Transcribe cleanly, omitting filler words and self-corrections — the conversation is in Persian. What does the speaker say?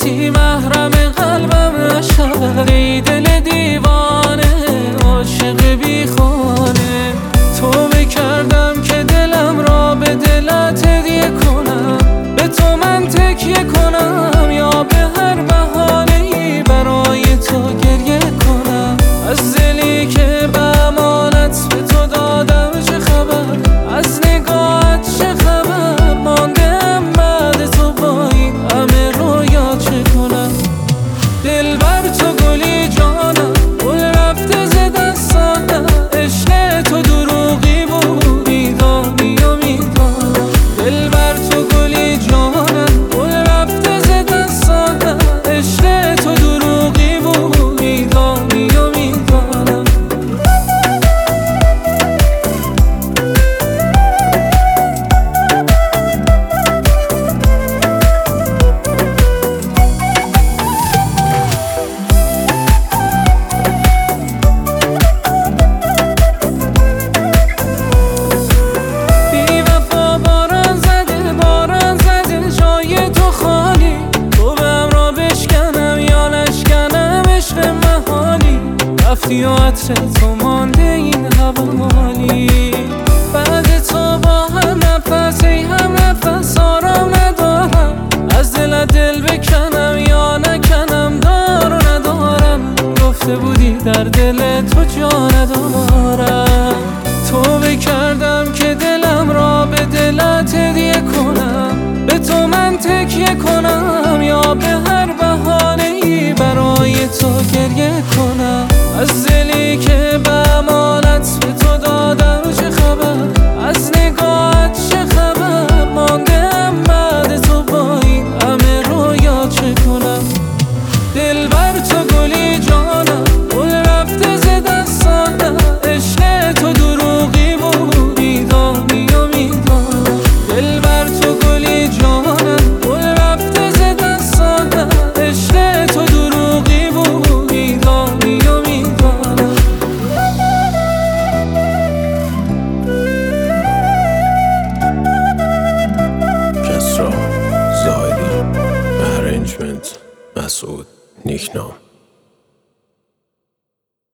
کسی محرم قلبم نشود، ای دل دیوانه عاشق بی خانه. تو بکردم که دلم را به دلت هدیه کنم، به تو من تکیه کنم یا به هر بهانه‌ای برای تو گریه کنم. از دلی که به امانت به تو دادم چه خبر، از نگاهت چه خبر، ماندم بعد تو با این همه رویا چه کنم. دلبر تو گلی جانم، گل رفته ز دستانم، عشق تو دروغی بود میدانی و میدانم. دلبر تو گلی جانم، گل رفته ز دستانم، عشق تو دروغی بود میدانی و میدانم. رفتی و عطر تو مانده این حوالی، بعد تو با هم نفس ای هم نفس آرام ندارم. از دلت دل بکنم یا نکنم دار و ندارم، گفته بودی در دل تو جا ندارم. تو بکردم که دلم را به دلت هدیه کنم، به تو من تکیه کنم یا به هر